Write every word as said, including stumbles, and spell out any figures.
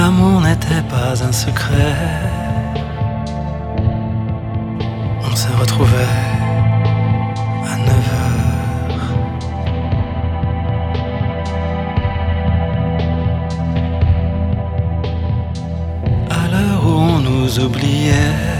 L'amour n'était pas un secret. On s'est retrouvés à neuf heures. À l'heure où on nous oubliait,